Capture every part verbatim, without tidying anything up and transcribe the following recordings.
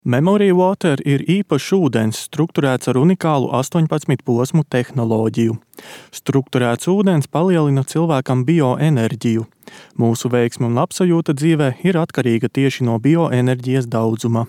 Memory Water ir īpašs ūdens, strukturēts ar unikālu astoņpadsmit posmu tehnoloģiju. Strukturēts ūdens palielina cilvēkam bioenerģiju. Mūsu veiksme un labsajūta dzīvē ir atkarīga tieši no bioenerģijas daudzuma.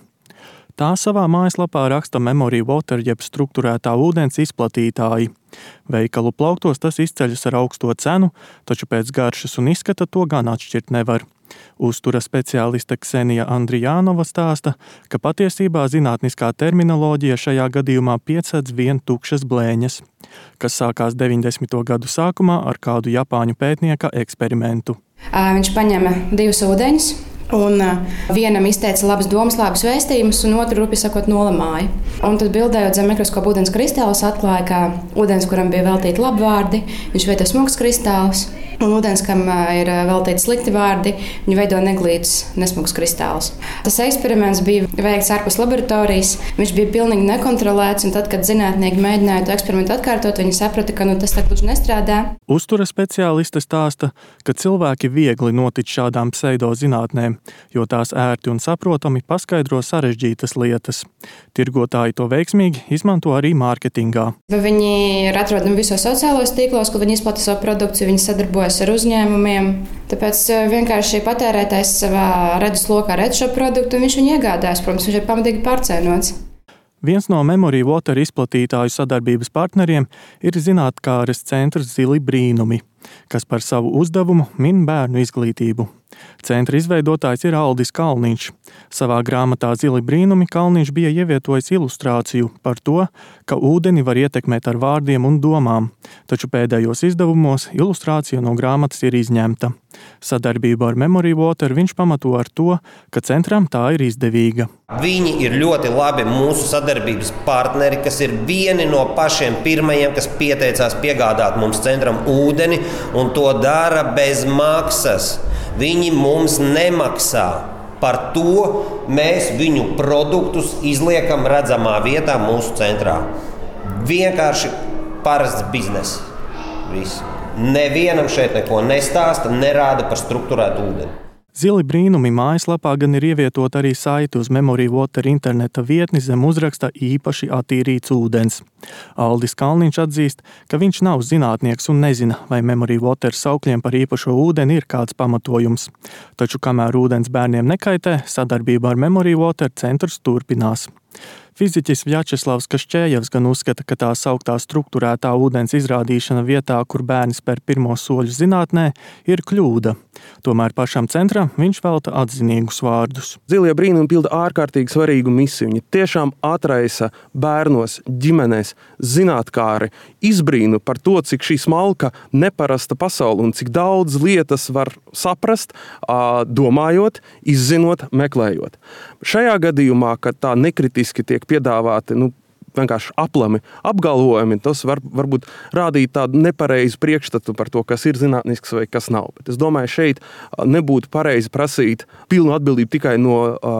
Tā savā mājaslapā raksta Memory Water jeb strukturētā ūdens izplatītāji. Veikalu plauktos tas izceļas ar augsto cenu, taču pēc garšas un izskata to gan atšķirt nevar. Uztura speciāliste Ksenija Andrijānova stāsta, ka patiesībā zinātniskā terminoloģija šajā gadījumā piecedz vien tukšas blēņas, kas sākās deviņdesmito gadu sākumā ar kādu japāņu pētnieka eksperimentu. Viņš paņēma divus ūdeņus. Un vienam izteica labas domas, labas vēstījumus, un otru rupi sakot nolamāja. Un tad bildējot zem mikroskopa ūdens kristālus, atklāja, ka ūdens, kuram bija veltīti labi vārdi, viņš veido smagus kristālus, un ūdens, kam ir veltīti slikti vārdi, viņi veido neglītus, nesmagus kristālus. Tas eksperiments bija veikts ārpus laboratorijas, viņš bija pilnīgi nekontrolēts, un tad, kad zinātnieki mēģināja to eksperimentu atkārtot, viņi saprata, ka nu, tas tā gluži nestrādā. Uztura speciāliste stāsta, ka cilvēki viegli notic šādām pseidozinātnēm, jo tās ērti un saprotami paskaidro sarežģītas lietas. Tirgotāji to veiksmīgi izmanto arī mārketingā. Viņi ir atrodami visos sociālos tīklos, kur viņi izplata savu produkciju, viņi sadarbojas ar uzņēmumiem. Tāpēc vienkārši patērētājs savā redzeslokā redz šo produktu un viņš viņu iegādājas. Protams, viņš ir pamatīgi pārcēnots. Viens no Memory Water izplatītāju sadarbības partneriem ir zinātkāres centrs Zili brīnumi, kas par savu uzdevumu min bērnu izglītību. Centra izveidotājs ir Aldis Kalniņš. Savā grāmatā Zili brīnumi Kalniņš bija ievietojis ilustrāciju par to, ka ūdeni var ietekmēt ar vārdiem un domām, taču pēdējos izdevumos ilustrācija no grāmatas ir izņemta. Sadarbību ar Memory Water viņš pamato ar to, ka centram tā ir izdevīga. Viņi ir ļoti labi mūsu sadarbības partneri, kas ir vieni no pašiem pirmajiem, kas pieteicās piegādāt mums centram ūdeni, un to dara bez maksas. Viņi mums nemaksā. Par to mēs viņu produktus izliekam redzamā vietā mūsu centrā. Vienkārši parasts bizness. Viss. Nevienam šeit neko nestāsta, nerāda par strukturētu ūdeni. Zili brīnumi mājaslapā gan ir ievietota arī saite uz Memory Water interneta vietni zem uzraksta īpaši attīrīts ūdens. Aldis Kalniņš atzīst, ka viņš nav zinātnieks un nezina, vai Memory Water saukļiem par īpašo ūdeni ir kāds pamatojums. Taču kamēr ūdens bērniem nekaitē, sadarbība ar Memory Water centrs turpinās. Fiziķis Vjačeslavs Kašķējevs gan uzskata, ka tā sauktā strukturētā ūdens izrādīšana vietā, kur bērni spēr pirmo soļu zinātnē, ir kļūda. Tomēr pašam centram viņš velta atzinīgus vārdus. Zilie brīnumi pilda ārkārtīgi svarīgu misiju. Viņi tiešām atraisa bērnos, ģimenēs, zinātkāri izbrīnu par to, cik šī smalka, neparasta pasaule un cik daudz lietas var saprast, domājot, izzinot, meklējot. Šajā gadījumā, kad tā nekritiski tiek piedāvāti nu, vienkārši aplami apgalvojumi, tas var varbūt rādīt tādu nepareizu priekšstatu par to, kas ir zinātnisks vai kas nav. Bet es domāju, šeit nebūtu pareizi prasīt pilnu atbildību tikai no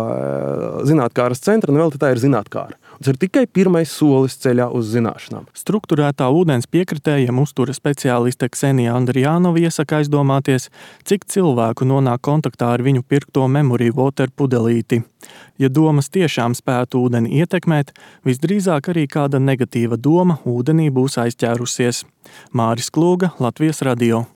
uh, zinātkāras centra, un vēl tā ir zinātkāra. Tas ir tikai pirmais solis ceļā uz zināšanām. Strukturētā ūdens piekritējiem uztura speciāliste Ksenija Andrijānova iesaka aizdomāties, cik cilvēku nonāk kontaktā ar viņu pirkto Memory Water pudelīti. Ja domas tiešām spētu ūdeni ietekmēt, visdrīzāk arī kāda negatīva doma ūdenī būs aizķērusies. Māris Klūga, Latvijas radio.